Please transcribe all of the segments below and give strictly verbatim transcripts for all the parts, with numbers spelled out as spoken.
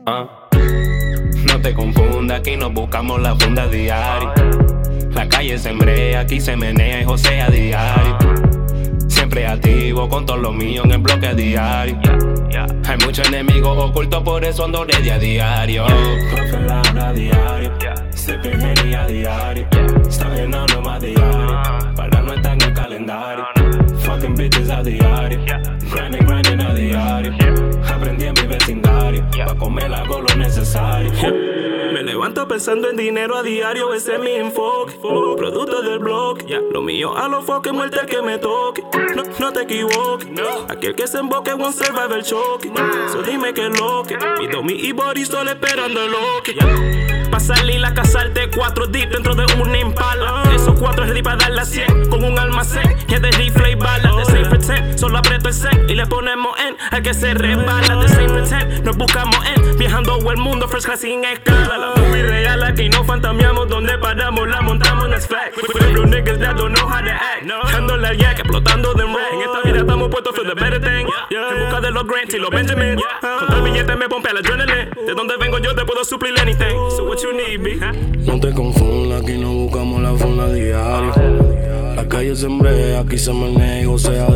Uh. No te confundas, aquí nos buscamos la funda diario. La calle se embrea, aquí se menea y josea diario. Siempre activo con todos los míos en el bloque diario. Hay muchos enemigos ocultos, por eso ando ready a diario. Profe Laura diario, Cepejería diario, está llenando más diario. Para no estar en el calendario. Fucking bitches a diario, grinding, grinding a diario. Aprendí en mi vecindario, pa' comer hago lo necesario. Me levanto pensando en dinero a diario, ese es mi enfoque. Producto del blog, lo mío a los foques, muerte el que me toque. No, no te equivoques, aquel que se emboque won't survive el choque. So dime que es lo que mi domi y body solo esperando el loque. Pa' salir a cazarte cuatro deep dentro de un impala. Esos cuatro es ready pa' dar la cien con un almacén que de rifle y bala. De seis pretend, solo aprieto el zen y le ponemos en al que se resbala. De seis pretend, nos buscamos en viajando el mundo first class sin escala. La movie real aquí no fantameamos, donde paramos la montamos, that's fact. With real niggas that don't know how to act. Dando la yak, explotando de rap. En esta vida estamos puestos for the better thing. En busca de los Grant y los Benjamin. Con todo el billete me pompea la adrenaline. De donde vengo yo te puedo suplir anything. So what you need, B? No te confundas, aquí no buscamos la funda diario. La calle se embrea, aquí se menea y josea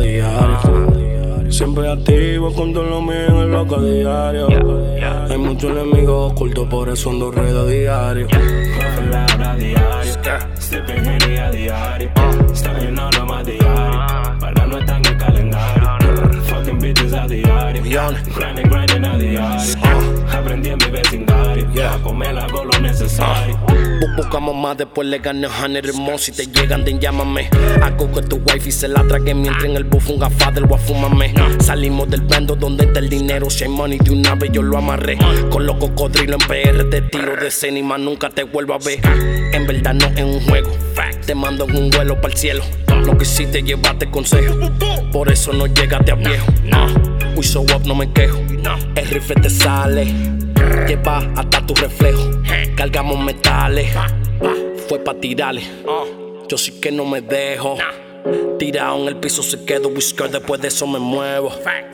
diario. Siempre activo con todo lo mío en el bloque diario. Hay muchos enemigos ocultos, por eso ando red a diario. Profe Laura diario, Cepejería diario, está llenando más diario. Para no estar en el calendario. Fucking bitches a diario, grinding, grinding a diario. Aprendí en mi vecindario, pa' comer hago lo necesario. Buscamos más, después le gané a Hanner hermoso. Si te llegan, den llámame. Hago que tu wifi se la trague mientras en el buff un gafá del guafúmame. Salimos del bando donde está el dinero. Si hay money de una vez yo lo amarré. Con los cocodrilos en P R te tiro de escena y más nunca te vuelvo a ver. En verdad no es un juego, te mando en un vuelo para el cielo. Lo que hiciste llevaste consejo, por eso no llegaste a viejo. We show up, no me quejo. El rifle te sale, lleva hasta tu reflejo. Cargamos metales, fue pa' tirarle. Yo sí que no me dejo. Tirado en el piso se quedo, Whisker, después de eso me muevo.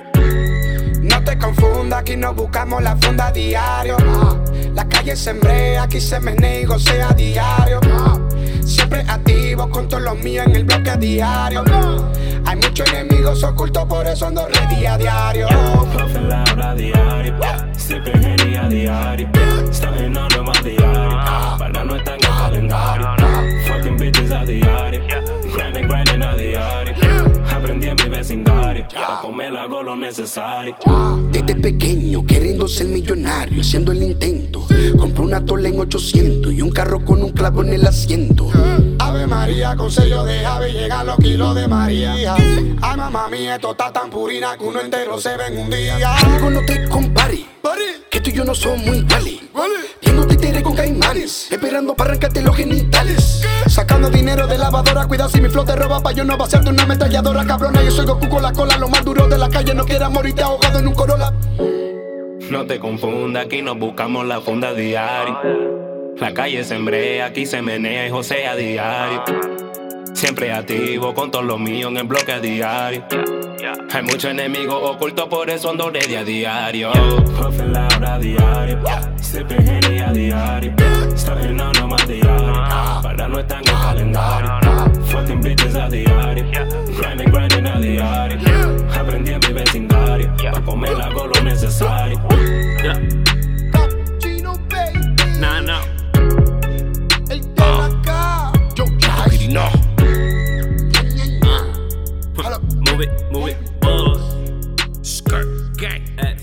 No te confundas, aquí no buscamos la funda diario. La calle se embrea, aquí se menea y gocea diario. Siempre activo con todos los míos en el bloque a diario. Hay muchos enemigos ocultos, por eso ando ready a diario. Profe Laura diario, Cepejería diario, está llenando más diario. Para no estar en el calendario. Fucking bitches a diario, grinding, grinding a diario. Aprendí en mi vecindario, pa' comer hago lo necesario. Desde pequeño queriendo ser millonario, haciendo el intento. Compré una Tola en ochocientos y un carro con un clavo en el asiento. Ave María con sello de ave, llegan los kilos de María. Ay mamá mía, esto está tan purina que uno entero se ve en un día. Algo no te compare, que tú y yo no somos muy vale. Tengo títeres con caimanes, esperando para arrancarte los genitales. Sacando dinero de lavadora, cuidado si mi flow te roba pa' yo no vaciarte una ametralladora. Cabrona, yo soy Goku con la cola, lo más duro de la calle. No quieras morirte ahogado en un Corolla. No te confundas, aquí nos buscamos la funda diario. La calle se embrea, aquí se menea y josea diario. Siempre activo con todos los míos en el bloque a diario. Hay muchos enemigos ocultos, por eso ando ready a diario. Profe Laura diario, Cepejería diario, está llenando más diario. Para no estar en el calendario. Fucking bitches a diario, grinding, grinding a diario. Aprendí en mi vecindario, pa' comer hago lo necesario. Yeah. Nah, no. El de acá, yo Already know. Move it, move it, boss. Skirt gang. Hey.